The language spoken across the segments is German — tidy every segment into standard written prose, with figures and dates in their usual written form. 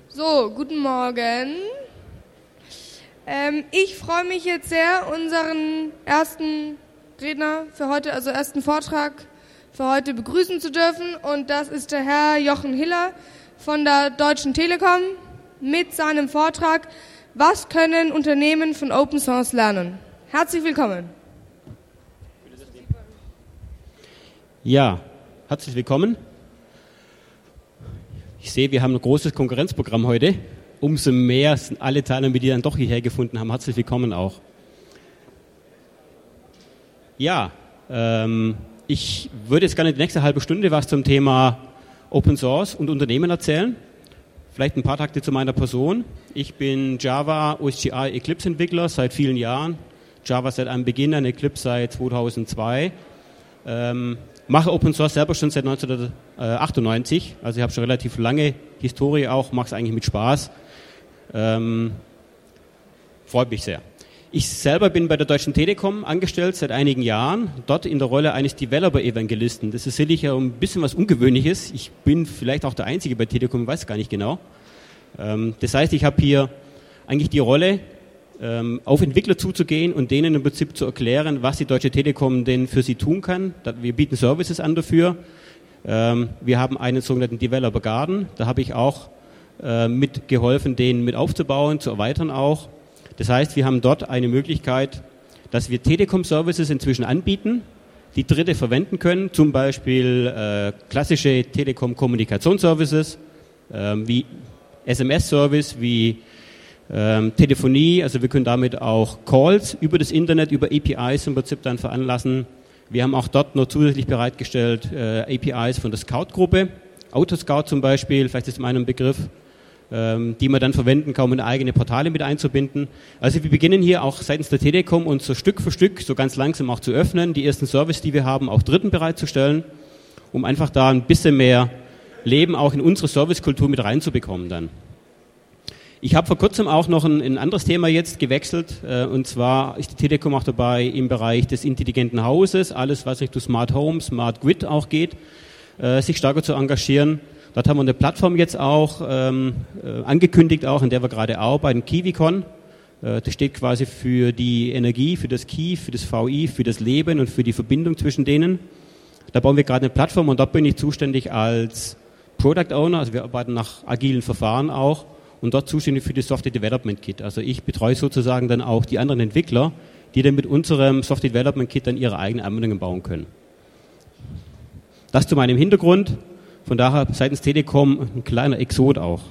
So, guten Morgen. Ich freue mich jetzt sehr, unseren ersten Redner für heute, also ersten Vortrag für heute begrüßen zu dürfen. Und das ist der Herr Jochen Hiller von der Deutschen Telekom mit seinem Vortrag Was können Unternehmen von Open Source lernen? Herzlich willkommen. Ja, herzlich willkommen. Ich sehe, wir haben ein großes Konkurrenzprogramm heute. Umso mehr sind alle Teilnehmer, die dann doch hierher gefunden haben. Herzlich willkommen auch. Ja, ich würde jetzt gerne die nächste halbe Stunde was zum Thema Open Source und Unternehmen erzählen. Vielleicht ein paar Takte zu meiner Person. Ich bin Java, OSGI, Eclipse Entwickler seit vielen Jahren. Java seit einem Beginn an, Eclipse seit 2002. Mache Open Source selber schon seit 1998, also ich habe schon relativ lange Historie auch, mache es eigentlich mit Spaß. Freut mich sehr. Ich selber bin bei der Deutschen Telekom angestellt seit einigen Jahren, dort in der Rolle eines Developer-Evangelisten. Das ist sicherlich ein bisschen was Ungewöhnliches. Ich bin vielleicht auch der Einzige bei Telekom, weiß gar nicht genau. Das heißt, ich habe hier eigentlich die Rolle, auf Entwickler zuzugehen und denen im Prinzip zu erklären, was die Deutsche Telekom denn für sie tun kann. Wir bieten Services an dafür. Wir haben einen sogenannten Developer Garden. Da habe ich auch mitgeholfen, den mit aufzubauen, zu erweitern auch. Das heißt, wir haben dort eine Möglichkeit, dass wir Telekom-Services inzwischen anbieten, die Dritte verwenden können, zum Beispiel klassische Telekom-Kommunikationsservices, wie SMS-Service, wie Telefonie, also wir können damit auch Calls über das Internet, über APIs im Prinzip dann veranlassen. Wir haben auch dort noch zusätzlich bereitgestellt APIs von der Scout-Gruppe, Autoscout zum Beispiel, vielleicht ist mein Begriff, die man dann verwenden kann, um in eigene Portale mit einzubinden. Also wir beginnen hier auch seitens der Telekom uns so Stück für Stück, so ganz langsam auch zu öffnen, die ersten Services, die wir haben, auch Dritten bereitzustellen, um einfach da ein bisschen mehr Leben auch in unsere Servicekultur mit reinzubekommen dann. Ich habe vor kurzem auch noch ein anderes Thema jetzt gewechselt, und zwar ist die Telekom auch dabei im Bereich des intelligenten Hauses, alles was Richtung Smart Home, Smart Grid auch geht, sich stärker zu engagieren. Dort haben wir eine Plattform jetzt auch angekündigt, auch in der wir gerade arbeiten, KiwiCon. Das steht quasi für die Energie, für das Ki, für das VI, für das Leben und für die Verbindung zwischen denen. Da bauen wir gerade eine Plattform und dort bin ich zuständig als Product Owner, also wir arbeiten nach agilen Verfahren auch. Und dort zuständig für die Software Development Kit. Also ich betreue sozusagen dann auch die anderen Entwickler, die dann mit unserem Software Development Kit dann ihre eigenen Anwendungen bauen können. Das zu meinem Hintergrund. Von daher seitens Telekom ein kleiner Exot auch.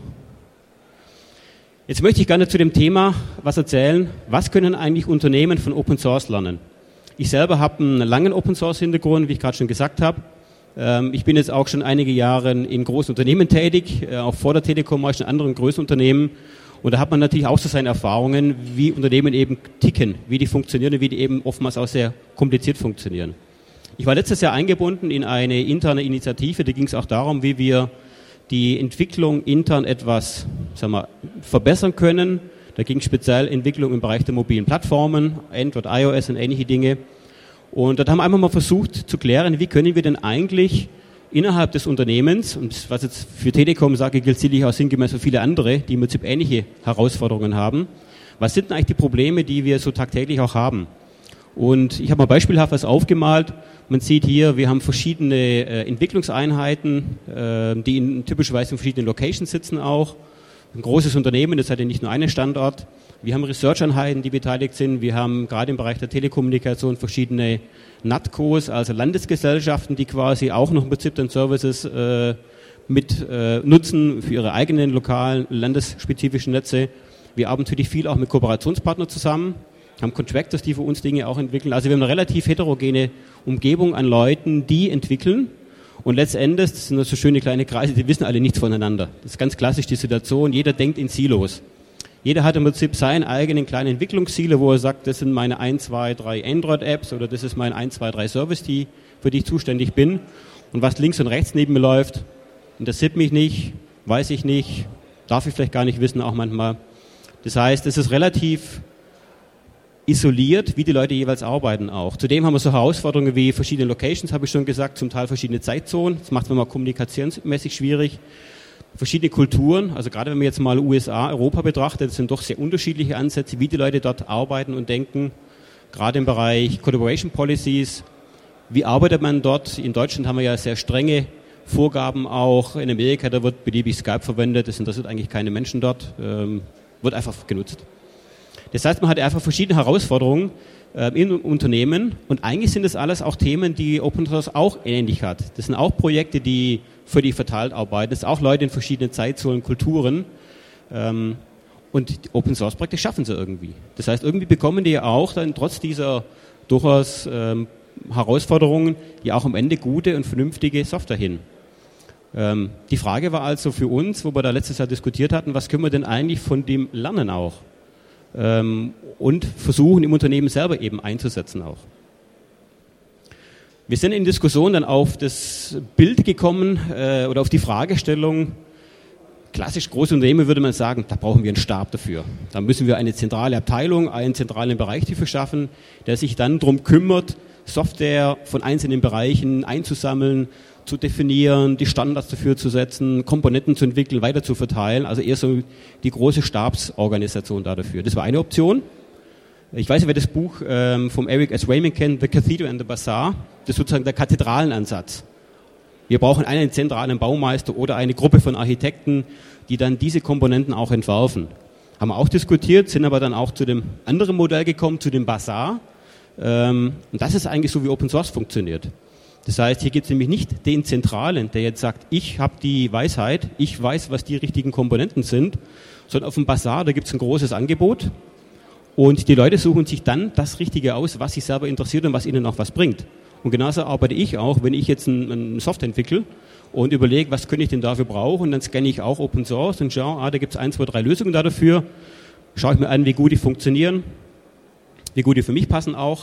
Jetzt möchte ich gerne zu dem Thema was erzählen. Was können eigentlich Unternehmen von Open Source lernen? Ich selber habe einen langen Open Source Hintergrund, wie ich gerade schon gesagt habe. Ich bin jetzt auch schon einige Jahre in großen Unternehmen tätig, auch vor der Telekom war ich in anderen größeren Unternehmen. Und da hat man natürlich auch so seine Erfahrungen, wie Unternehmen eben ticken, wie die funktionieren und wie die eben oftmals auch sehr kompliziert funktionieren. Ich war letztes Jahr eingebunden in eine interne Initiative, da ging es auch darum, wie wir die Entwicklung intern etwas verbessern können. Da ging es speziell Entwicklung im Bereich der mobilen Plattformen, Android, iOS und ähnliche Dinge. Und dort haben wir einfach mal versucht zu klären, wie können wir denn eigentlich innerhalb des Unternehmens, und was jetzt für Telekom sage, gilt sicherlich auch sinngemäß für viele andere, die im Prinzip ähnliche Herausforderungen haben, was sind denn eigentlich die Probleme, die wir so tagtäglich auch haben? Und ich habe mal beispielhaft was aufgemalt. Man sieht hier, wir haben verschiedene Entwicklungseinheiten, die typischerweise in verschiedenen Locations sitzen auch. Ein großes Unternehmen, das hat ja nicht nur einen Standort. Wir haben Research-Einheiten, die beteiligt sind. Wir haben gerade im Bereich der Telekommunikation verschiedene NATCOs, also Landesgesellschaften, die quasi auch noch im Prinzip dann Services mit nutzen für ihre eigenen lokalen, landesspezifischen Netze. Wir arbeiten natürlich viel auch mit Kooperationspartnern zusammen, haben Contractors, die für uns Dinge auch entwickeln. Also wir haben eine relativ heterogene Umgebung an Leuten, die entwickeln. Und letztendlich, das sind so schöne kleine Kreise, die wissen alle nichts voneinander. Das ist ganz klassisch die Situation, jeder denkt in Silos. Jeder hat im Prinzip seinen eigenen kleinen Entwicklungsziele, wo er sagt, das sind meine 1, 2, 3 Android-Apps oder das ist mein 1, 2, 3 Service, für die ich zuständig bin. Und was links und rechts neben mir läuft, interessiert mich nicht, weiß ich nicht, darf ich vielleicht gar nicht wissen auch manchmal. Das heißt, es ist relativ isoliert, wie die Leute jeweils arbeiten auch. Zudem haben wir so Herausforderungen wie verschiedene Locations, habe ich schon gesagt, zum Teil verschiedene Zeitzonen. Das macht es mal kommunikationsmäßig schwierig. verschiedene Kulturen, also gerade wenn man jetzt mal USA, Europa betrachtet, das sind doch sehr unterschiedliche Ansätze, wie die Leute dort arbeiten und denken, gerade im Bereich Collaboration Policies. Wie arbeitet man dort? In Deutschland haben wir ja sehr strenge Vorgaben auch. In Amerika, da wird beliebig Skype verwendet, das interessiert eigentlich keine Menschen dort, wird einfach genutzt. Das heißt, man hat einfach verschiedene Herausforderungen in Unternehmen und eigentlich sind das alles auch Themen, die Open Source auch ähnlich hat. Das sind auch Projekte, die völlig verteilt arbeiten, das sind auch Leute in verschiedenen Zeitzonen, Kulturen und Open Source Projekte schaffen sie irgendwie. Das heißt, irgendwie bekommen die ja auch dann trotz dieser durchaus Herausforderungen ja auch am Ende gute und vernünftige Software hin. Die Frage war also für uns, wo wir da letztes Jahr diskutiert hatten, was können wir denn eigentlich von dem lernen auch? Und versuchen im Unternehmen selber eben einzusetzen auch. Wir sind in Diskussion dann auf das Bild gekommen oder auf die Fragestellung, klassisch große Unternehmen würde man sagen, da brauchen wir einen Stab dafür. Da müssen wir eine zentrale Abteilung, einen zentralen Bereich dafür schaffen, der sich dann darum kümmert, Software von einzelnen Bereichen einzusammeln, zu definieren, die Standards dafür zu setzen, Komponenten zu entwickeln, weiter zu verteilen. Also eher so die große Stabsorganisation da dafür. Das war eine Option. Ich weiß nicht, wer das Buch vom Eric S. Raymond kennt, The Cathedral and the Bazaar. Das ist sozusagen der Kathedralenansatz. Wir brauchen einen zentralen Baumeister oder eine Gruppe von Architekten, die dann diese Komponenten auch entwerfen. Haben wir auch diskutiert, sind aber dann auch zu dem anderen Modell gekommen, zu dem Bazaar. Und das ist eigentlich so, wie Open Source funktioniert. Das heißt, hier gibt es nämlich nicht den Zentralen, der jetzt sagt, ich habe die Weisheit, ich weiß, was die richtigen Komponenten sind, sondern auf dem Bazaar, da gibt es ein großes Angebot und die Leute suchen sich dann das Richtige aus, was sie selber interessiert und was ihnen auch was bringt. Und genauso arbeite ich auch, wenn ich jetzt eine Software entwickle und überlege, was könnte ich denn dafür brauchen, und dann scanne ich auch Open Source und schaue, da gibt es 1, 2, 3 Lösungen dafür, schaue ich mir an, wie gut die funktionieren, wie gut die für mich passen auch,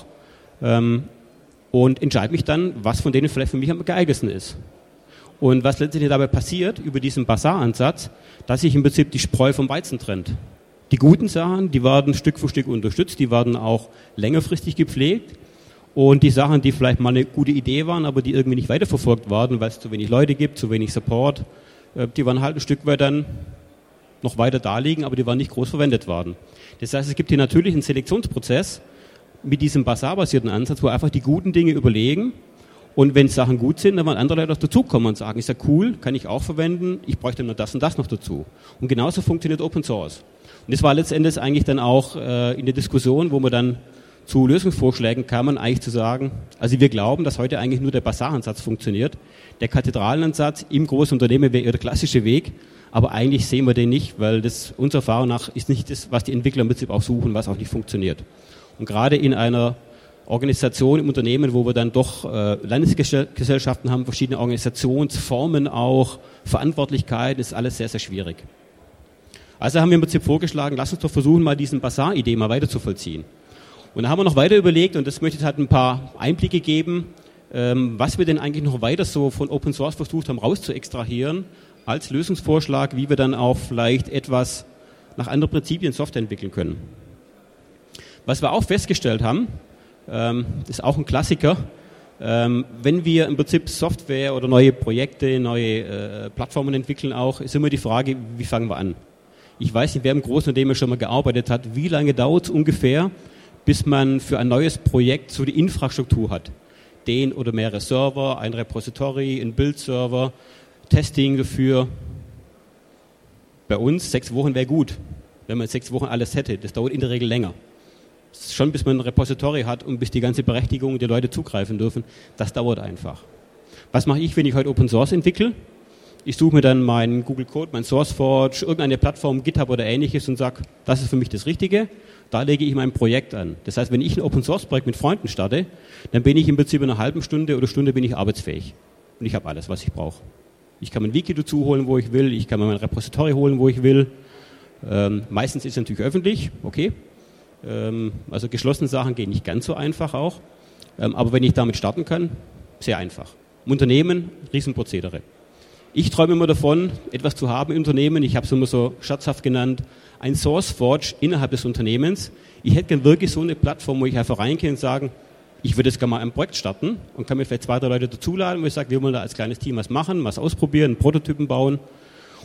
und entscheide mich dann, was von denen vielleicht für mich am geeignetsten ist. Und was letztendlich dabei passiert, über diesen Bazaar-Ansatz, dass sich im Prinzip die Spreu vom Weizen trennt. Die guten Sachen, die werden Stück für Stück unterstützt, die werden auch längerfristig gepflegt. Und die Sachen, die vielleicht mal eine gute Idee waren, aber die irgendwie nicht weiterverfolgt waren, weil es zu wenig Leute gibt, zu wenig Support, die waren halt ein Stück weit dann noch weiter da liegen, aber die waren nicht groß verwendet worden. Das heißt, es gibt hier natürlich einen Selektionsprozess mit diesem Bazaar-basierten Ansatz, wo einfach die guten Dinge überlegen, und wenn Sachen gut sind, dann werden andere Leute auch dazukommen und sagen, ist ja cool, kann ich auch verwenden, ich bräuchte nur das und das noch dazu. Und genauso funktioniert Open Source. Und das war letztendlich eigentlich dann auch in der Diskussion, wo wir dann zu Lösungsvorschlägen kamen, eigentlich zu sagen, also wir glauben, dass heute eigentlich nur der Bazaar-Ansatz funktioniert. Der Kathedralenansatz im großen Unternehmen wäre eher der klassische Weg, aber eigentlich sehen wir den nicht, weil das unserer Erfahrung nach ist nicht das, was die Entwickler im Prinzip auch suchen, was auch nicht funktioniert. Und gerade in einer Organisation im Unternehmen, wo wir dann doch Landesgesellschaften haben, verschiedene Organisationsformen auch, Verantwortlichkeiten, ist alles sehr, sehr schwierig. Also haben wir im Prinzip vorgeschlagen, lass uns doch versuchen, mal diesen Bazaar-Idee mal weiter zu vollziehen. Und da haben wir noch weiter überlegt, und das möchte ich halt ein paar Einblicke geben, was wir denn eigentlich noch weiter so von Open Source versucht haben rauszuextrahieren, als Lösungsvorschlag, wie wir dann auch vielleicht etwas nach anderen Prinzipien Software entwickeln können. Was wir auch festgestellt haben, ist auch ein Klassiker, wenn wir im Prinzip Software oder neue Projekte, neue Plattformen entwickeln auch, ist immer die Frage, wie fangen wir an? Ich weiß nicht, wer im großen Unternehmen schon mal gearbeitet hat, wie lange dauert es ungefähr, bis man für ein neues Projekt so die Infrastruktur hat. Den oder mehrere Server, ein Repository, ein Build-Server, Testing dafür. Bei uns 6 Wochen wäre gut, wenn man 6 Wochen alles hätte. Das dauert in der Regel länger. Schon bis man ein Repository hat und bis die ganze Berechtigung die Leute zugreifen dürfen, das dauert einfach. Was mache ich, wenn ich heute Open Source entwickle? Ich suche mir dann meinen Google Code, mein SourceForge, irgendeine Plattform, GitHub oder ähnliches und sage, das ist für mich das Richtige. Da lege ich mein Projekt an. Das heißt, wenn ich ein Open Source Projekt mit Freunden starte, dann bin ich im Prinzip in einer halben Stunde oder Stunde bin ich arbeitsfähig. Und ich habe alles, was ich brauche. Ich kann mein Wiki dazu holen, wo ich will. Ich kann mir mein Repository holen, wo ich will. Meistens ist es natürlich öffentlich, okay. Also geschlossene Sachen gehen nicht ganz so einfach auch. Aber wenn ich damit starten kann, sehr einfach. Im Unternehmen, Riesenprozedere. Ich träume immer davon, etwas zu haben im Unternehmen. Ich habe es immer so scherzhaft genannt, ein SourceForge innerhalb des Unternehmens. Ich hätte gerne wirklich so eine Plattform, wo ich einfach reingehe und sagen, ich würde jetzt gerne mal ein Projekt starten und kann mir vielleicht 2, 3 Leute dazuladen, wo ich sage, wir wollen da als kleines Team was machen, was ausprobieren, Prototypen bauen.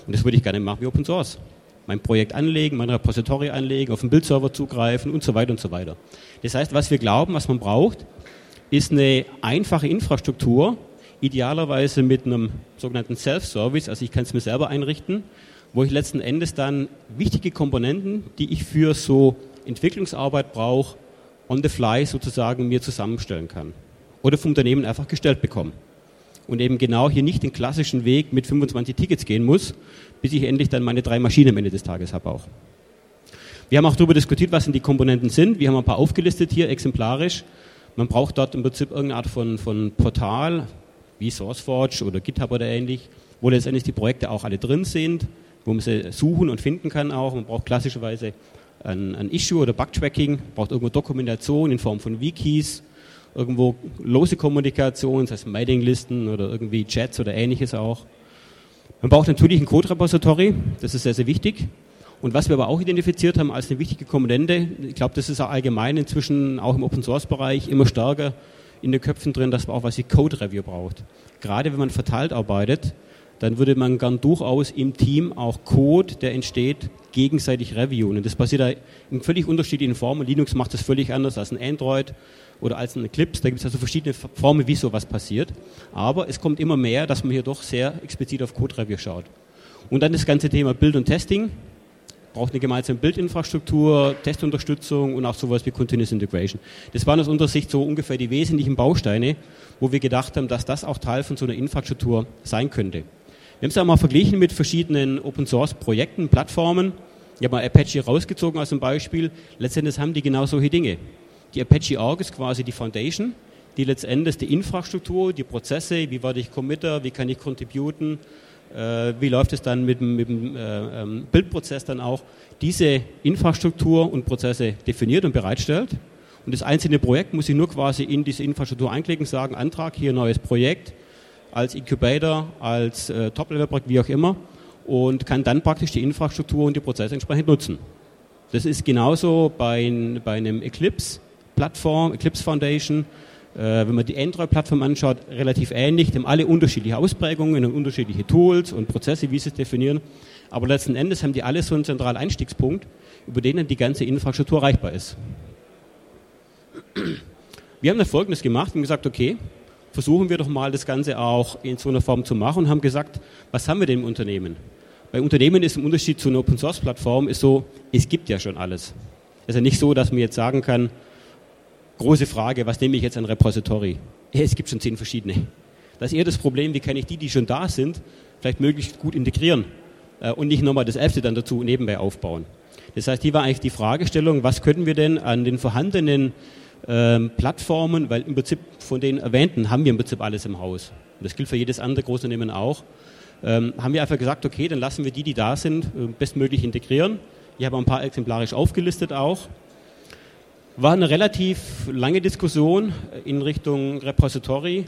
Und das würde ich gerne machen wie Open Source. Mein Projekt anlegen, mein Repository anlegen, auf den Bildserver zugreifen und so weiter und so weiter. Das heißt, was wir glauben, was man braucht, ist eine einfache Infrastruktur, idealerweise mit einem sogenannten Self-Service, also ich kann es mir selber einrichten, wo ich letzten Endes dann wichtige Komponenten, die ich für so Entwicklungsarbeit brauche, on the fly sozusagen mir zusammenstellen kann. Oder vom Unternehmen einfach gestellt bekomme. Und eben genau hier nicht den klassischen Weg mit 25 Tickets gehen muss, bis ich endlich dann meine 3 Maschinen am Ende des Tages habe auch. Wir haben auch darüber diskutiert, was denn die Komponenten sind. Wir haben ein paar aufgelistet hier, exemplarisch. Man braucht dort im Prinzip irgendeine Art von Portal, wie SourceForge oder GitHub oder ähnlich, wo letztendlich die Projekte auch alle drin sind, wo man sie suchen und finden kann auch. Man braucht klassischerweise ein Issue oder Bug-Tracking, braucht irgendwo Dokumentation in Form von Wikis, irgendwo lose Kommunikation, das heißt Mailinglisten oder irgendwie Chats oder ähnliches auch. Man braucht natürlich ein Code-Repository, das ist sehr, sehr wichtig. Und was wir aber auch identifiziert haben als eine wichtige Komponente, ich glaube, das ist auch allgemein inzwischen auch im Open-Source-Bereich immer stärker in den Köpfen drin, dass man auch was wie Code-Review braucht. Gerade wenn man verteilt arbeitet, dann würde man gern durchaus im Team auch Code, der entsteht, gegenseitig reviewen. Und das passiert da in völlig unterschiedlichen Formen. Linux macht das völlig anders als ein Android oder als ein Eclipse. Da gibt es also verschiedene Formen, wie sowas passiert. Aber es kommt immer mehr, dass man hier doch sehr explizit auf Code-Review schaut. Und dann das ganze Thema Build und Testing. Braucht eine gemeinsame Bildinfrastruktur, Testunterstützung und auch sowas wie Continuous Integration. Das waren aus unserer Sicht so ungefähr die wesentlichen Bausteine, wo wir gedacht haben, dass das auch Teil von so einer Infrastruktur sein könnte. Wir haben es auch mal verglichen mit verschiedenen Open-Source-Projekten, Plattformen. Ich habe mal Apache rausgezogen als ein Beispiel. Letztendlich haben die genau solche Dinge. Die Apache Org ist quasi die Foundation, die letztendlich die Infrastruktur, die Prozesse, wie werde ich Committer, wie kann ich contributen, wie läuft es dann mit dem Bildprozess dann auch, diese Infrastruktur und Prozesse definiert und bereitstellt. Und das einzelne Projekt muss ich nur quasi in diese Infrastruktur einklicken, sagen, Antrag, hier neues Projekt, als Incubator, als Top-Level-Projekt, wie auch immer, und kann dann praktisch die Infrastruktur und die Prozesse entsprechend nutzen. Das ist genauso bei einem Eclipse-Plattform, Eclipse Foundation, wenn man die Android-Plattform anschaut, relativ ähnlich. Die haben alle unterschiedliche Ausprägungen und unterschiedliche Tools und Prozesse, wie sie es definieren. Aber letzten Endes haben die alle so einen zentralen Einstiegspunkt, über den dann die ganze Infrastruktur erreichbar ist. Wir haben dann Folgendes gemacht und gesagt, okay, versuchen wir doch mal das Ganze auch in so einer Form zu machen und haben gesagt, was haben wir denn im Unternehmen? Bei Unternehmen ist im Unterschied zu einer Open-Source-Plattform ist so, es gibt ja schon alles. Es ist ja nicht so, dass man jetzt sagen kann, große Frage, was nehme ich jetzt an Repository? Ja, es gibt schon 10 verschiedene. Das ist eher das Problem, wie kann ich die schon da sind, vielleicht möglichst gut integrieren und nicht nochmal das 11. dann dazu nebenbei aufbauen. Das heißt, hier war eigentlich die Fragestellung, was können wir denn an den vorhandenen Plattformen, weil im Prinzip von den erwähnten haben wir im Prinzip alles im Haus. Und das gilt für jedes andere Großunternehmen auch. Haben wir einfach gesagt, okay, dann lassen wir die da sind, bestmöglich integrieren. Ich habe ein paar exemplarisch aufgelistet auch. War eine relativ lange Diskussion in Richtung Repository,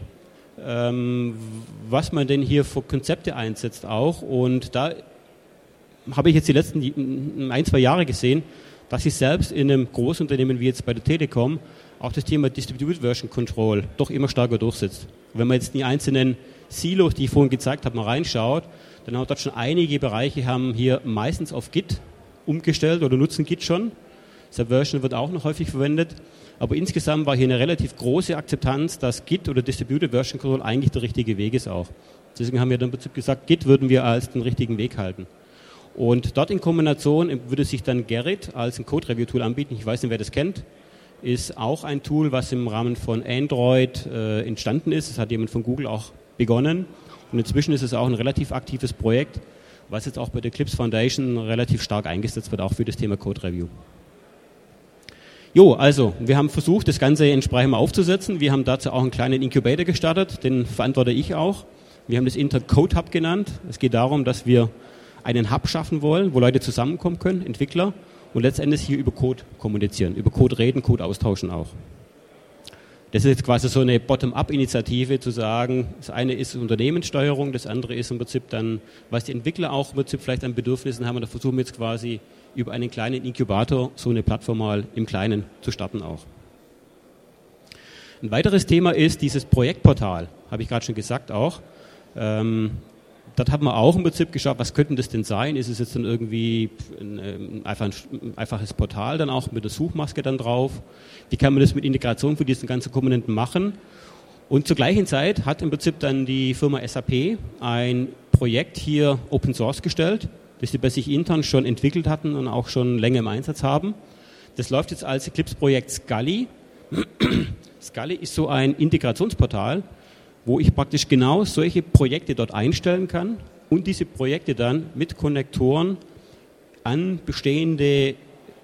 was man denn hier für Konzepte einsetzt auch. Und da habe ich jetzt die letzten 1-2 Jahre gesehen, dass sich selbst in einem Großunternehmen wie jetzt bei der Telekom auch das Thema Distributed Version Control doch immer stärker durchsetzt. Wenn man jetzt die einzelnen Silos, die ich vorhin gezeigt habe, mal reinschaut, dann haben wir dort schon einige Bereiche, haben hier meistens auf Git umgestellt oder nutzen Git schon. Subversion wird auch noch häufig verwendet, aber insgesamt war hier eine relativ große Akzeptanz, dass Git oder Distributed Version Control eigentlich der richtige Weg ist auch. Deswegen haben wir dann im Prinzip gesagt, Git würden wir als den richtigen Weg halten. Und dort in Kombination würde sich dann Gerrit als ein Code-Review-Tool anbieten. Ich weiß nicht, wer das kennt. Ist auch ein Tool, was im Rahmen von Android entstanden ist. Das hat jemand von Google auch begonnen. Und inzwischen ist es auch ein relativ aktives Projekt, was jetzt auch bei der Eclipse Foundation relativ stark eingesetzt wird, auch für das Thema Code-Review. Jo, also, wir haben versucht, das Ganze entsprechend mal aufzusetzen. Wir haben dazu auch einen kleinen Incubator gestartet, den verantworte ich auch. Wir haben das intern Code Hub genannt. Es geht darum, dass wir einen Hub schaffen wollen, wo Leute zusammenkommen können, Entwickler, und letztendlich hier über Code kommunizieren, über Code reden, Code austauschen auch. Das ist jetzt quasi so eine Bottom-up-Initiative, zu sagen, das eine ist Unternehmenssteuerung, das andere ist im Prinzip dann, was die Entwickler auch im Prinzip vielleicht an Bedürfnissen haben, und da versuchen wir jetzt quasi über einen kleinen Inkubator so eine Plattform mal im Kleinen zu starten auch. Ein weiteres Thema ist dieses Projektportal, habe ich gerade schon gesagt auch. dort haben wir auch im Prinzip geschaut, was könnte das denn sein? Ist es jetzt dann irgendwie ein einfaches Portal dann auch mit der Suchmaske dann drauf? Wie kann man das mit Integration von diesen ganzen Komponenten machen? Und zur gleichen Zeit hat im Prinzip dann die Firma SAP ein Projekt hier Open Source gestellt, das sie bei sich intern schon entwickelt hatten und auch schon länger im Einsatz haben. Das läuft jetzt als Eclipse-Projekt Scully. Scully ist so ein Integrationsportal, wo ich praktisch genau solche Projekte dort einstellen kann und diese Projekte dann mit Konnektoren an bestehende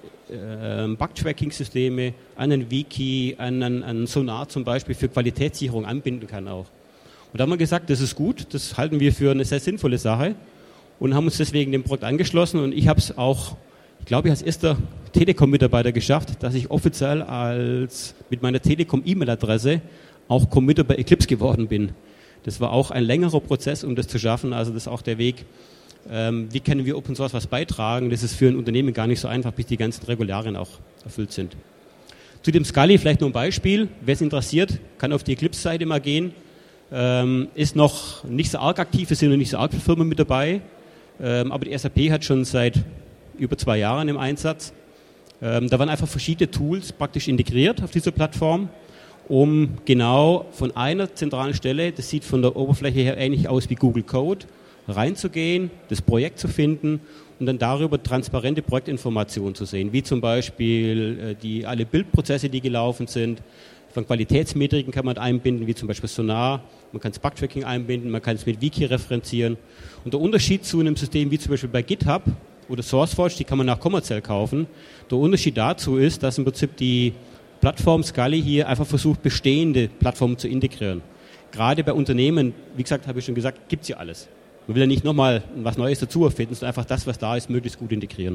Bug-Tracking-Systeme, an ein Wiki, an Sonar zum Beispiel für Qualitätssicherung anbinden kann auch. Und da haben wir gesagt, das ist gut, das halten wir für eine sehr sinnvolle Sache und haben uns deswegen dem Projekt angeschlossen und ich habe es auch, ich glaube, ich als erster Telekom-Mitarbeiter geschafft, dass ich offiziell mit meiner Telekom-E-Mail-Adresse auch Committer bei Eclipse geworden bin. Das war auch ein längerer Prozess, um das zu schaffen, also das ist auch der Weg, wie können wir Open Source was beitragen, das ist für ein Unternehmen gar nicht so einfach, bis die ganzen Regularien auch erfüllt sind. Zu dem Scully vielleicht nur ein Beispiel, wer es interessiert, kann auf die Eclipse-Seite mal gehen, ist noch nicht so arg aktiv, es sind noch nicht so arg viele Firmen mit dabei, aber die SAP hat schon seit über 2 Jahren im Einsatz. Da waren einfach verschiedene Tools praktisch integriert auf dieser Plattform, um genau von einer zentralen Stelle, das sieht von der Oberfläche her ähnlich aus wie Google Code, reinzugehen, das Projekt zu finden und dann darüber transparente Projektinformationen zu sehen, wie zum Beispiel alle Bildprozesse, die gelaufen sind. Von Qualitätsmetriken kann man einbinden, wie zum Beispiel Sonar, man kann das Bug-Tracking einbinden, man kann es mit Wiki referenzieren. Und der Unterschied zu einem System wie zum Beispiel bei GitHub oder SourceForge, die kann man auch kommerziell kaufen, der Unterschied dazu ist, dass im Prinzip die Plattform Scully hier einfach versucht, bestehende Plattformen zu integrieren. Gerade bei Unternehmen, wie gesagt, habe ich schon gesagt, gibt es ja alles. Man will ja nicht nochmal was Neues dazu erfinden, sondern einfach das, was da ist, möglichst gut integrieren.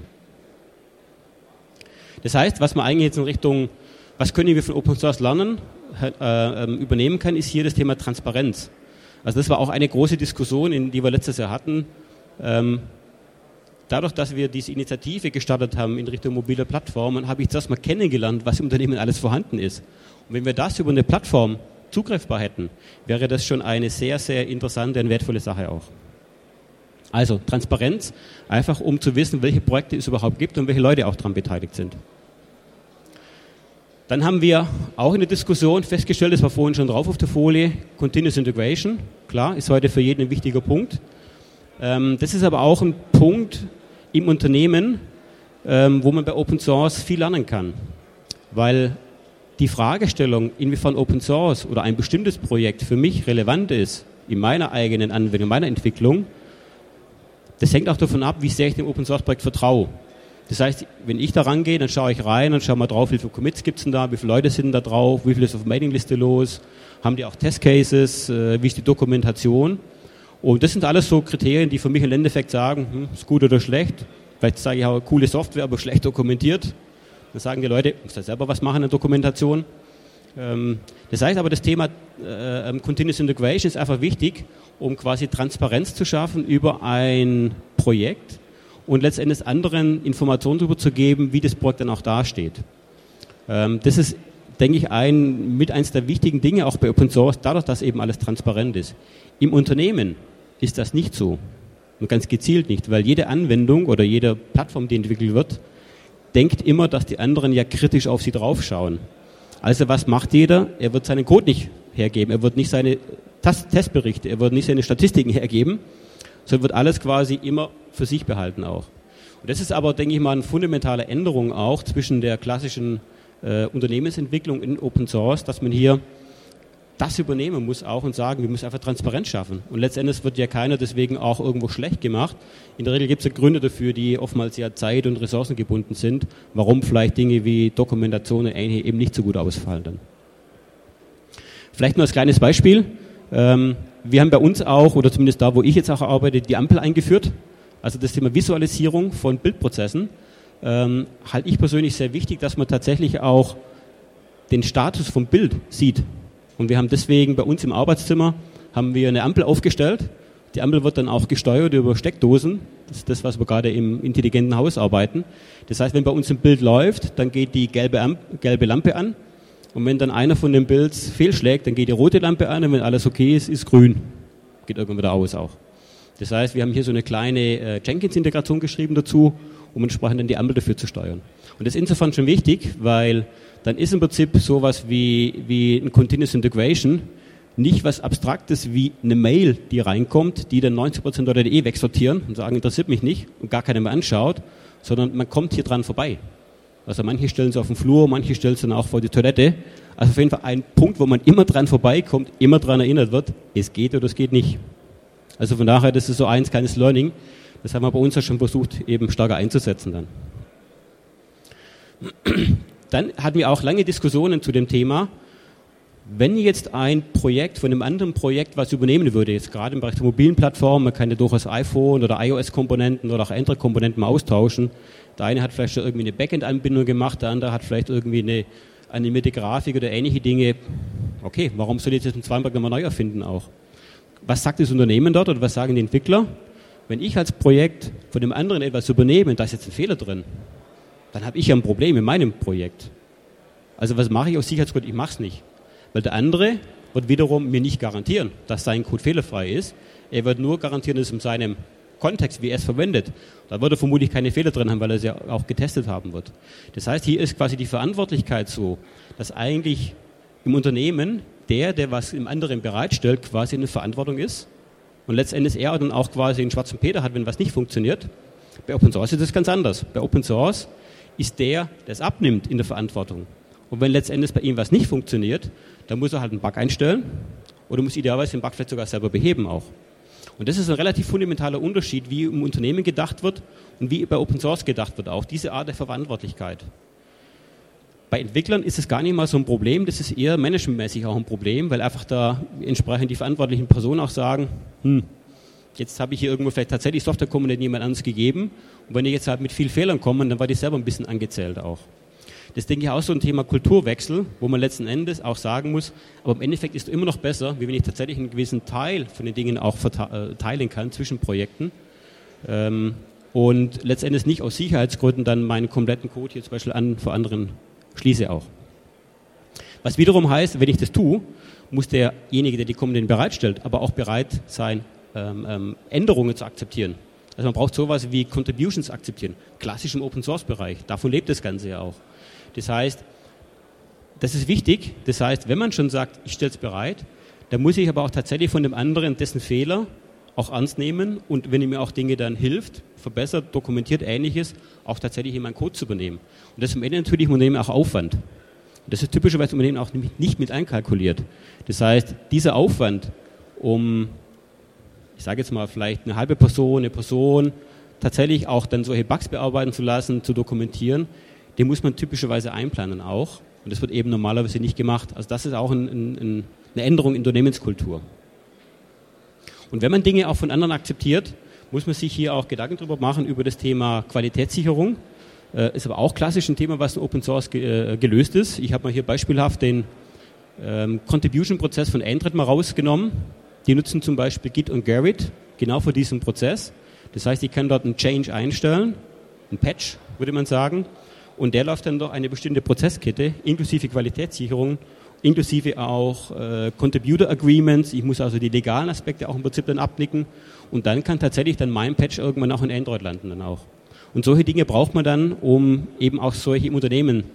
Das heißt, was man eigentlich jetzt in Richtung, was können wir von Open Source lernen, übernehmen kann, ist hier das Thema Transparenz. Also das war auch eine große Diskussion, die wir letztes Jahr hatten. Dadurch, dass wir diese Initiative gestartet haben in Richtung mobiler Plattformen, habe ich zuerst mal kennengelernt, was im Unternehmen alles vorhanden ist. Und wenn wir das über eine Plattform zugreifbar hätten, wäre das schon eine sehr, sehr interessante und wertvolle Sache auch. Also Transparenz, einfach um zu wissen, welche Projekte es überhaupt gibt und welche Leute auch daran beteiligt sind. Dann haben wir auch in der Diskussion festgestellt, das war vorhin schon drauf auf der Folie, Continuous Integration, klar, ist heute für jeden ein wichtiger Punkt. Das ist aber auch ein Punkt im Unternehmen, wo man bei Open Source viel lernen kann. Weil die Fragestellung, inwiefern Open Source oder ein bestimmtes Projekt für mich relevant ist, in meiner eigenen Anwendung, meiner Entwicklung, das hängt auch davon ab, wie sehr ich dem Open Source Projekt vertraue. Das heißt, wenn ich da rangehe, dann schaue ich rein und schaue mal drauf, wie viele Commits gibt es denn da, wie viele Leute sind da drauf, wie viel ist auf der Mailingliste los, haben die auch Testcases, wie ist die Dokumentation. Und das sind alles so Kriterien, die für mich im Endeffekt sagen, ist gut oder schlecht. Vielleicht sage ich auch, coole Software, aber schlecht dokumentiert. Dann sagen die Leute, muss da selber was machen in der Dokumentation. Das heißt aber, das Thema Continuous Integration ist einfach wichtig, um quasi Transparenz zu schaffen über ein Projekt und letztendlich anderen Informationen darüber zu geben, wie das Projekt dann auch dasteht. Das ist, denke ich, eins der wichtigen Dinge auch bei Open Source, dadurch, dass eben alles transparent ist. Im Unternehmen ist das nicht so und ganz gezielt nicht, weil jede Anwendung oder jede Plattform, die entwickelt wird, denkt immer, dass die anderen ja kritisch auf sie draufschauen. Also was macht jeder? Er wird seinen Code nicht hergeben, er wird nicht seine Testberichte, er wird nicht seine Statistiken hergeben, sondern wird alles quasi immer für sich behalten auch. Und das ist aber, denke ich mal, eine fundamentale Änderung auch zwischen der klassischen Unternehmensentwicklung in Open Source, dass man hier das übernehmen muss auch und sagen, wir müssen einfach Transparenz schaffen. Und letztendlich wird ja keiner deswegen auch irgendwo schlecht gemacht. In der Regel gibt es ja Gründe dafür, die oftmals ja zeit- und ressourcengebunden sind, warum vielleicht Dinge wie Dokumentation eben nicht so gut ausfallen dann. Vielleicht nur als kleines Beispiel. Wir haben bei uns auch, oder zumindest da, wo ich jetzt auch arbeite, die Ampel eingeführt. Also das Thema Visualisierung von Bildprozessen halte ich persönlich sehr wichtig, dass man tatsächlich auch den Status vom Bild sieht. Und wir haben deswegen bei uns im Arbeitszimmer haben wir eine Ampel aufgestellt. Die Ampel wird dann auch gesteuert über Steckdosen. Das ist das, was wir gerade im intelligenten Haus arbeiten. Das heißt, wenn bei uns ein Bild läuft, dann geht die gelbe Lampe an. Und wenn dann einer von den Builds fehlschlägt, dann geht die rote Lampe an. Und wenn alles okay ist, ist grün. Geht irgendwann wieder aus auch. Das heißt, wir haben hier so eine kleine Jenkins-Integration geschrieben dazu, um entsprechend dann die Ampel dafür zu steuern. Und das ist insofern schon wichtig, weil dann ist im Prinzip sowas wie ein Continuous Integration nicht was Abstraktes wie eine Mail, die reinkommt, die dann 90% Leute wegsortieren und sagen, interessiert mich nicht und gar keiner mehr anschaut, sondern man kommt hier dran vorbei. Also manche stellen es auf den Flur, manche stellen es dann auch vor die Toilette. Also auf jeden Fall ein Punkt, wo man immer dran vorbeikommt, immer dran erinnert wird, es geht oder es geht nicht. Also von daher, das ist so ein kleines Learning. Das haben wir bei uns ja schon versucht, eben stärker einzusetzen dann. Dann hatten wir auch lange Diskussionen zu dem Thema, wenn jetzt ein Projekt von einem anderen Projekt was übernehmen würde, jetzt gerade im Bereich der mobilen Plattform, man kann ja durchaus iPhone oder iOS-Komponenten oder auch andere Komponenten mal austauschen. Der eine hat vielleicht schon irgendwie eine Backend-Anbindung gemacht, der andere hat vielleicht irgendwie eine animierte Grafik oder ähnliche Dinge. Okay, warum soll ich jetzt den Zweimal nochmal neu erfinden auch? Was sagt das Unternehmen dort oder was sagen die Entwickler? Wenn ich als Projekt von dem anderen etwas übernehme und da ist jetzt ein Fehler drin, dann habe ich ja ein Problem in meinem Projekt. Also was mache ich aus Sicherheitsgründen? Ich mache es nicht. Weil der andere wird wiederum mir nicht garantieren, dass sein Code fehlerfrei ist. Er wird nur garantieren, dass es in seinem Kontext, wie er es verwendet, da wird er vermutlich keine Fehler drin haben, weil er es ja auch getestet haben wird. Das heißt, hier ist quasi die Verantwortlichkeit so, dass eigentlich im Unternehmen der was im anderen bereitstellt, quasi eine Verantwortung ist und letztendlich er dann auch quasi einen schwarzen Peter hat, wenn was nicht funktioniert. Bei Open Source ist das ganz anders. Bei Open Source ist der es abnimmt in der Verantwortung. Und wenn letztendlich bei ihm was nicht funktioniert, dann muss er halt einen Bug einstellen oder muss idealerweise den Bug vielleicht sogar selber beheben auch. Und das ist ein relativ fundamentaler Unterschied, wie im Unternehmen gedacht wird und wie bei Open Source gedacht wird auch, diese Art der Verantwortlichkeit. Bei Entwicklern ist es gar nicht mal so ein Problem, das ist eher managementmäßig auch ein Problem, weil einfach da entsprechend die verantwortlichen Personen auch sagen, jetzt habe ich hier irgendwo vielleicht tatsächlich Softwarekomponenten jemand anderes gegeben und wenn ich jetzt halt mit viel Fehlern komme, dann war die selber ein bisschen angezählt auch. Das denke ich auch so ein Thema Kulturwechsel, wo man letzten Endes auch sagen muss, aber im Endeffekt ist es immer noch besser, wie wenn ich tatsächlich einen gewissen Teil von den Dingen auch teilen kann zwischen Projekten und letztendlich nicht aus Sicherheitsgründen dann meinen kompletten Code hier zum Beispiel vor anderen schließe auch. Was wiederum heißt, wenn ich das tue, muss derjenige, der die Komponenten bereitstellt, aber auch bereit sein, Änderungen zu akzeptieren. Also man braucht sowas wie Contributions akzeptieren, klassisch im Open-Source-Bereich. Davon lebt das Ganze ja auch. Das heißt, das ist wichtig. Das heißt, wenn man schon sagt, ich stelle es bereit, dann muss ich aber auch tatsächlich von dem anderen dessen Fehler auch ernst nehmen und wenn er mir auch Dinge dann hilft, verbessert, dokumentiert, Ähnliches, auch tatsächlich in meinen Code zu übernehmen. Und das ist am Ende natürlich im Unternehmen auch Aufwand. Und das ist typischerweise im Unternehmen auch nicht mit einkalkuliert. Das heißt, dieser Aufwand, um, ich sage jetzt mal, vielleicht eine halbe Person, eine Person, tatsächlich auch dann solche Bugs bearbeiten zu lassen, zu dokumentieren, den muss man typischerweise einplanen auch. Und das wird eben normalerweise nicht gemacht. Also das ist auch eine Änderung in Unternehmenskultur. Und wenn man Dinge auch von anderen akzeptiert, muss man sich hier auch Gedanken darüber machen, über das Thema Qualitätssicherung. Ist aber auch klassisch ein Thema, was in Open Source gelöst ist. Ich habe mal hier beispielhaft den Contribution-Prozess von Android mal rausgenommen. Die nutzen zum Beispiel Git und Gerrit genau für diesen Prozess. Das heißt, ich kann dort einen Change einstellen, einen Patch, würde man sagen. Und der läuft dann durch eine bestimmte Prozesskette, inklusive Qualitätssicherung, inklusive auch Contributor Agreements. Ich muss also die legalen Aspekte auch im Prinzip dann abnicken. Und dann kann tatsächlich dann mein Patch irgendwann auch in Android landen dann auch. Und solche Dinge braucht man dann, um eben auch solche im Unternehmen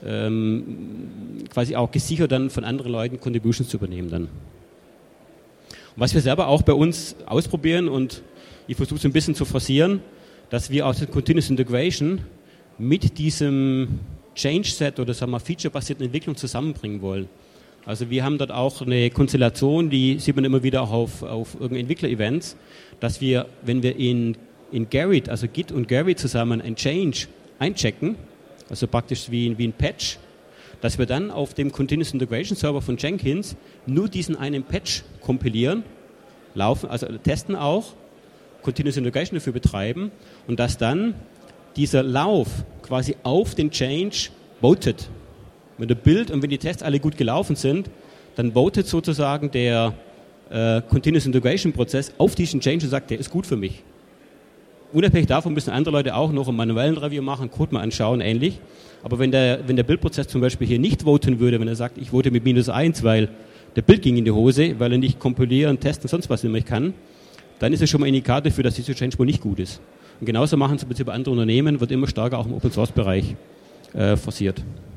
quasi auch gesichert dann von anderen Leuten Contributions zu übernehmen dann. Und was wir selber auch bei uns ausprobieren und ich versuche es ein bisschen zu forcieren, dass wir aus der Continuous Integration mit diesem Change-Set oder sagen wir Feature-basierten Entwicklung zusammenbringen wollen. Also wir haben dort auch eine Konstellation, die sieht man immer wieder auch auf irgendeinen Entwickler-Events, dass wir, wenn wir in Gerrit, also Git und Gerrit zusammen ein Change einchecken, also praktisch wie ein Patch, dass wir dann auf dem Continuous Integration Server von Jenkins nur diesen einen Patch kompilieren, laufen, also testen auch, Continuous Integration dafür betreiben und dass dann dieser Lauf quasi auf den Change votet. Wenn der Build und wenn die Tests alle gut gelaufen sind, dann votet sozusagen der Continuous Integration Prozess auf diesen Change und sagt, der ist gut für mich. Unabhängig davon müssen andere Leute auch noch einen manuellen Review machen, Code mal anschauen, ähnlich. Aber wenn der Build-Prozess zum Beispiel hier nicht voten würde, wenn er sagt, ich vote mit -1, weil der Build ging in die Hose, weil er nicht kompilieren, testen, sonst was nämlich kann, dann ist es schon mal ein Indikator dafür, dass dieser Change wohl nicht gut ist. Und genauso machen es im Prinzip andere Unternehmen, wird immer stärker auch im Open-Source-Bereich forciert.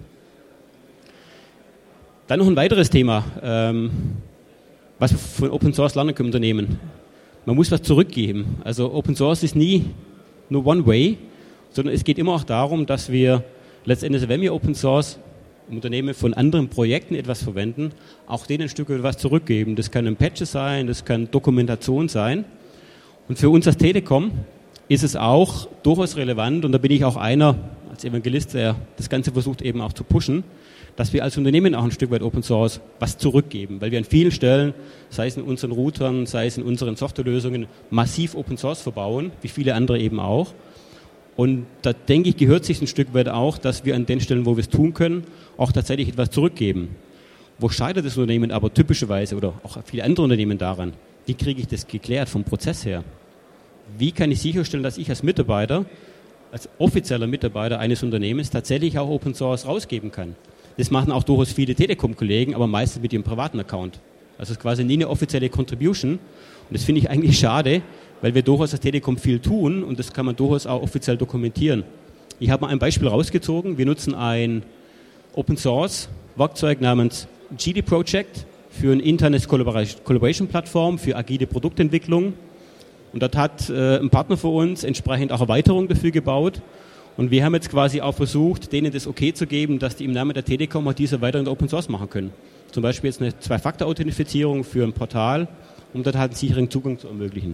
Dann noch ein weiteres Thema, was wir von Open-Source lernen können im Unternehmen. Man muss was zurückgeben. Also Open-Source ist nie nur One-Way, sondern es geht immer auch darum, dass wir letztendlich, wenn wir Open-Source im Unternehmen von anderen Projekten etwas verwenden, auch denen ein Stück weit was zurückgeben. Das können Patches sein, das kann Dokumentation sein. Und für uns als Telekom ist es auch durchaus relevant, und da bin ich auch einer als Evangelist, der das Ganze versucht eben auch zu pushen, dass wir als Unternehmen auch ein Stück weit Open Source was zurückgeben, weil wir an vielen Stellen, sei es in unseren Routern, sei es in unseren Softwarelösungen, massiv Open Source verbauen, wie viele andere eben auch. Und da denke ich, gehört sich ein Stück weit auch, dass wir an den Stellen, wo wir es tun können, auch tatsächlich etwas zurückgeben. Wo scheitert das Unternehmen aber typischerweise oder auch viele andere Unternehmen daran? Wie kriege ich das geklärt vom Prozess her? Wie kann ich sicherstellen, dass ich als Mitarbeiter, als offizieller Mitarbeiter eines Unternehmens tatsächlich auch Open Source rausgeben kann? Das machen auch durchaus viele Telekom-Kollegen, aber meistens mit ihrem privaten Account. Also es ist quasi nie eine offizielle Contribution. Und das finde ich eigentlich schade, weil wir durchaus als Telekom viel tun und das kann man durchaus auch offiziell dokumentieren. Ich habe mal ein Beispiel rausgezogen. Wir nutzen ein Open-Source-Werkzeug namens GD Project für ein internes Collaboration-Plattform für agile Produktentwicklung. Und dort hat ein Partner von uns entsprechend auch Erweiterungen dafür gebaut. Und wir haben jetzt quasi auch versucht, denen das okay zu geben, dass die im Namen der Telekom auch diese Erweiterung Open Source machen können. Zum Beispiel jetzt eine Zwei-Faktor-Authentifizierung für ein Portal, um dort halt einen sicheren Zugang zu ermöglichen.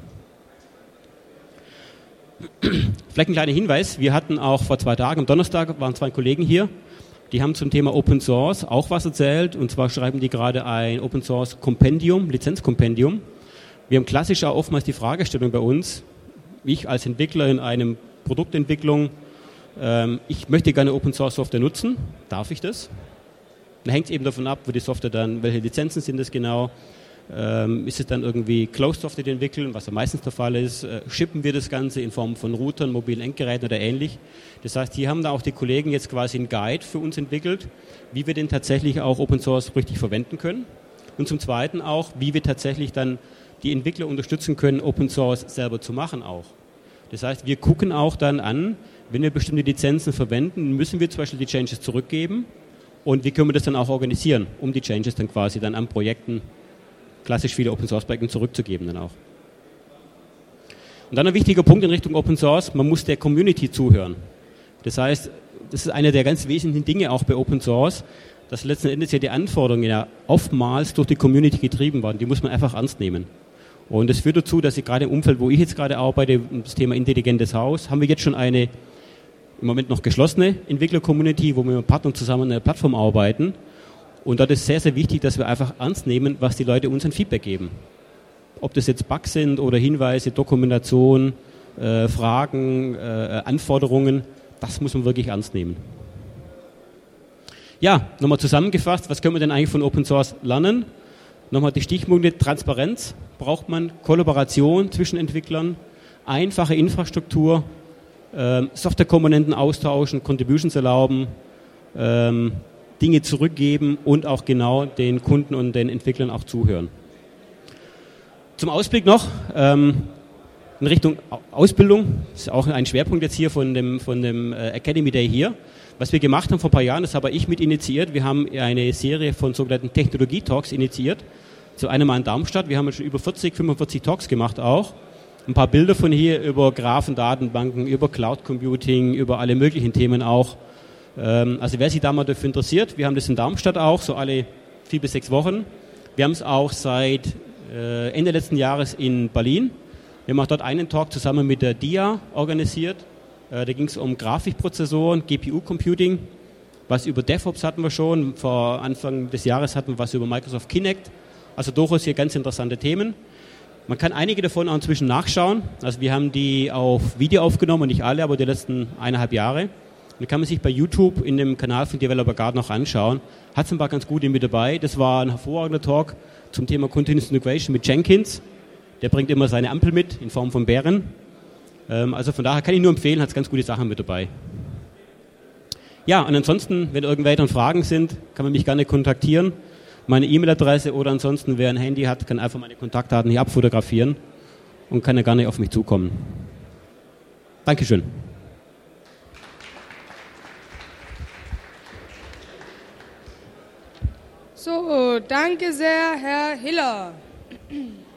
Vielleicht ein kleiner Hinweis, wir hatten auch vor 2 Tagen, am Donnerstag waren 2 Kollegen hier, die haben zum Thema Open Source auch was erzählt, und zwar schreiben die gerade ein Open Source Kompendium, Lizenzkompendium. Wir haben klassisch auch oftmals die Fragestellung bei uns, ich als Entwickler in einem Produktentwicklung, ich möchte gerne Open Source Software nutzen, darf ich das? Dann hängt es eben davon ab, wo die Software dann, welche Lizenzen sind das genau, ist es dann irgendwie Closed Software, die entwickeln, was ja meistens der Fall ist, shippen wir das Ganze in Form von Routern, mobilen Endgeräten oder ähnlich. Das heißt, hier haben da auch die Kollegen jetzt quasi einen Guide für uns entwickelt, wie wir den tatsächlich auch Open Source richtig verwenden können, und zum Zweiten auch, wie wir tatsächlich dann die Entwickler unterstützen können, Open Source selber zu machen auch. Das heißt, wir gucken auch dann an, wenn wir bestimmte Lizenzen verwenden, müssen wir zum Beispiel die Changes zurückgeben, und wie können wir das dann auch organisieren, um die Changes dann quasi dann an Projekten, klassisch viele Open Source Projekten zurückzugeben dann auch. Und dann ein wichtiger Punkt in Richtung Open Source, man muss der Community zuhören. Das heißt, das ist einer der ganz wesentlichen Dinge auch bei Open Source, dass letzten Endes ja die Anforderungen ja oftmals durch die Community getrieben werden, die muss man einfach ernst nehmen. Und das führt dazu, dass ich gerade im Umfeld, wo ich jetzt gerade arbeite, das Thema intelligentes Haus, haben wir jetzt schon eine im Moment noch geschlossene Entwickler-Community, wo wir mit Partnern zusammen an einer Plattform arbeiten. Und dort ist sehr, sehr wichtig, dass wir einfach ernst nehmen, was die Leute uns an Feedback geben. Ob das jetzt Bugs sind oder Hinweise, Dokumentation, Fragen, Anforderungen, das muss man wirklich ernst nehmen. Ja, nochmal zusammengefasst, was können wir denn eigentlich von Open Source lernen? Nochmal die Stichpunkte: Transparenz braucht man, Kollaboration zwischen Entwicklern, einfache Infrastruktur, Softwarekomponenten austauschen, Contributions erlauben, Dinge zurückgeben und auch genau den Kunden und den Entwicklern auch zuhören. Zum Ausblick noch in Richtung Ausbildung, das ist auch ein Schwerpunkt jetzt hier von dem Academy Day hier. Was wir gemacht haben vor ein paar Jahren, das habe ich mit initiiert. Wir haben eine Serie von sogenannten Technologie-Talks initiiert, zu einem Mal in Darmstadt. Wir haben schon über 45 Talks gemacht auch. Ein paar Bilder von hier über Graphendatenbanken, über Cloud Computing, über alle möglichen Themen auch. Also wer sich da mal dafür interessiert, wir haben das in Darmstadt auch, so alle 4 bis 6 Wochen. Wir haben es auch seit Ende letzten Jahres in Berlin. Wir haben auch dort einen Talk zusammen mit der DIA organisiert. Da ging es um Grafikprozessoren, GPU-Computing. Was über DevOps hatten wir schon. Vor Anfang des Jahres hatten wir was über Microsoft Kinect. Also durchaus hier ganz interessante Themen. Man kann einige davon auch inzwischen nachschauen. Also wir haben die auf Video aufgenommen, nicht alle, aber die letzten 1,5 Jahre. Und kann man sich bei YouTube in dem Kanal von Developer Guard noch anschauen. Hat es ein paar ganz gute mit dabei. Das war ein hervorragender Talk zum Thema Continuous Integration mit Jenkins. Der bringt immer seine Ampel mit in Form von Bären. Also von daher kann ich nur empfehlen, hat es ganz gute Sachen mit dabei. Ja, und ansonsten, wenn irgendwelche Fragen sind, kann man mich gerne kontaktieren. Meine E-Mail-Adresse oder ansonsten, wer ein Handy hat, kann einfach meine Kontaktdaten hier abfotografieren. und kann ja gerne auf mich zukommen. Dankeschön. So, danke sehr, Herr Hiller.